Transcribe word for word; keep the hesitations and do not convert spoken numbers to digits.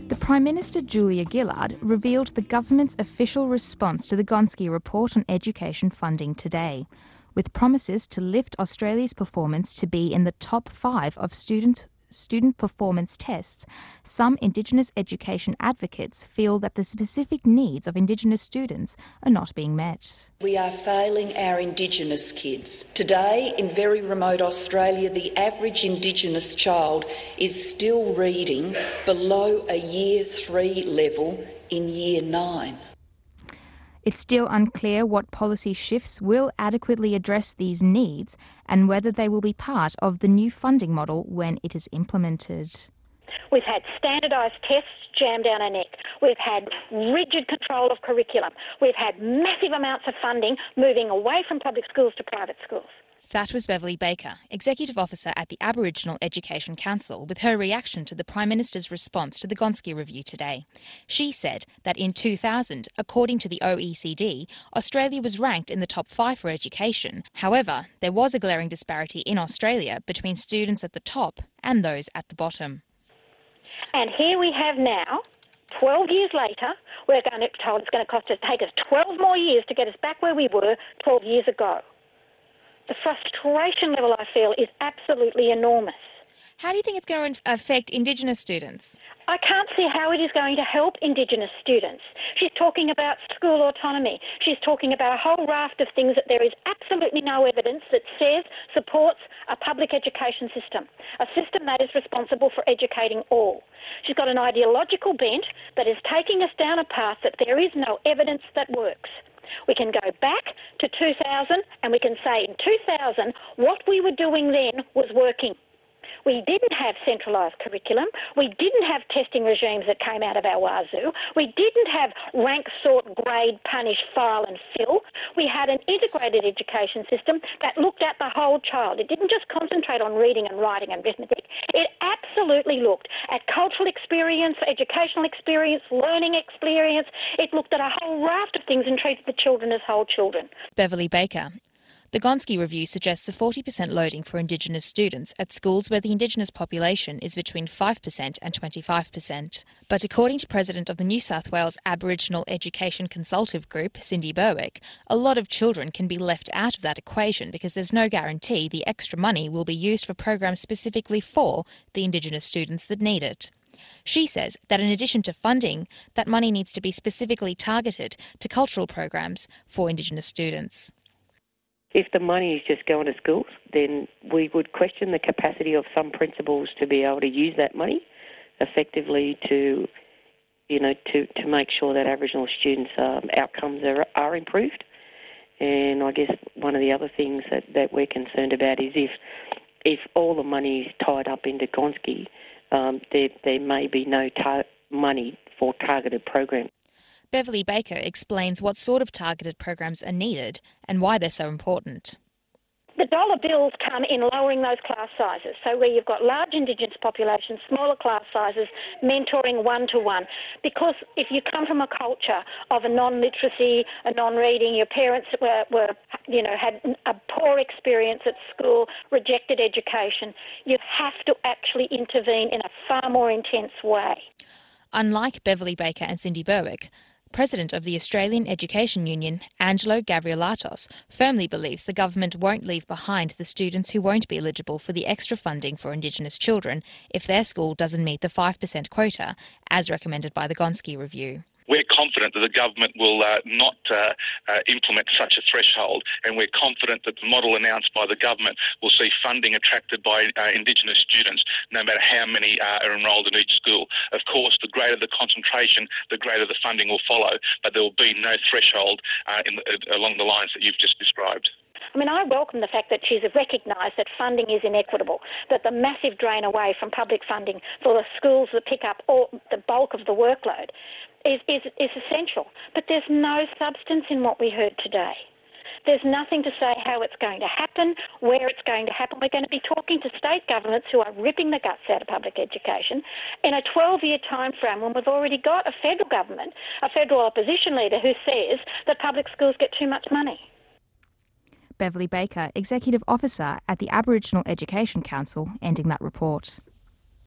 The Prime Minister Julia Gillard revealed the government's official response to the Gonski report on education funding today, with promises to lift Australia's performance to be in the top five of student student performance tests. Some Indigenous education advocates feel that the specific needs of Indigenous students are not being met. We are failing our Indigenous kids. Today, in very remote Australia, the average Indigenous child is still reading below a year three level in year nine. It's still unclear what policy shifts will adequately address these needs and whether they will be part of the new funding model when it is implemented. We've had standardised tests jammed down our neck. We've had rigid control of curriculum. We've had massive amounts of funding moving away from public schools to private schools. That was Beverly Baker, Executive Officer at the Aboriginal Education Council, with her reaction to the Prime Minister's response to the Gonski Review today. She said that in two thousand, according to the O E C D, Australia was ranked in the top five for education. However, there was a glaring disparity in Australia between students at the top and those at the bottom. And here we have now, twelve years later, we're going to told it's going to cost us, take us twelve more years to get us back where we were twelve years ago. The frustration level, I feel, is absolutely enormous. How do you think it's going to affect Indigenous students? I can't see how it is going to help Indigenous students. She's talking about school autonomy. She's talking about a whole raft of things that there is absolutely no evidence that says supports a public education system, a system that is responsible for educating all. She's got an ideological bent that is taking us down a path that there is no evidence that works. We can go back to two thousand and we can say in two thousand what we were doing then was working. We didn't have centralised curriculum. We didn't have testing regimes that came out of our wazoo. We didn't have rank, sort, grade, punish, file and fill. We had an integrated education system that looked at the whole child. It didn't just concentrate on reading and writing and arithmetic. It absolutely looked at cultural experience, educational experience, learning experience. It looked at a whole raft of things and treated the children as whole children. Beverly Baker. The Gonski Review suggests a forty percent loading for Indigenous students at schools where the Indigenous population is between five percent and twenty-five percent. But according to President of the New South Wales Aboriginal Education Consultative Group, Cindy Berwick, a lot of children can be left out of that equation because there's no guarantee the extra money will be used for programs specifically for the Indigenous students that need it. She says that in addition to funding, that money needs to be specifically targeted to cultural programs for Indigenous students. If the money is just going to schools, then we would question the capacity of some principals to be able to use that money effectively to, you know, to, to make sure that Aboriginal students' um, outcomes are, are improved. And I guess one of the other things that, that we're concerned about is if if all the money is tied up into Gonski, um, there, there may be no tar- money for targeted programs. Beverly Baker explains what sort of targeted programs are needed and why they're so important. The dollar bills come in lowering those class sizes. So where you've got large Indigenous populations, smaller class sizes, mentoring one-to-one. Because if you come from a culture of a non-literacy, a non-reading, your parents were, were, you know, had a poor experience at school, rejected education, you have to actually intervene in a far more intense way. Unlike Beverly Baker and Cindy Berwick, President of the Australian Education Union, Angelo Gavrielatos, firmly believes the government won't leave behind the students who won't be eligible for the extra funding for Indigenous children if their school doesn't meet the five percent quota, as recommended by the Gonski Review. We're confident that the government will uh, not uh, uh, implement such a threshold, and we're confident that the model announced by the government will see funding attracted by uh, Indigenous students, no matter how many uh, are enrolled in each school. Of course, the greater the concentration, the greater the funding will follow, but there will be no threshold uh, in the, uh, along the lines that you've just described. I mean, I welcome the fact that she's recognised that funding is inequitable, that the massive drain away from public funding for the schools that pick up all, the bulk of the workload is, is, is essential. But there's no substance in what we heard today. There's nothing to say how it's going to happen, where it's going to happen. We're going to be talking to state governments who are ripping the guts out of public education in a twelve-year time frame when we've already got a federal government, a federal opposition leader who says that public schools get too much money. Beverly Baker, Executive Officer at the Aboriginal Education Council, ending that report.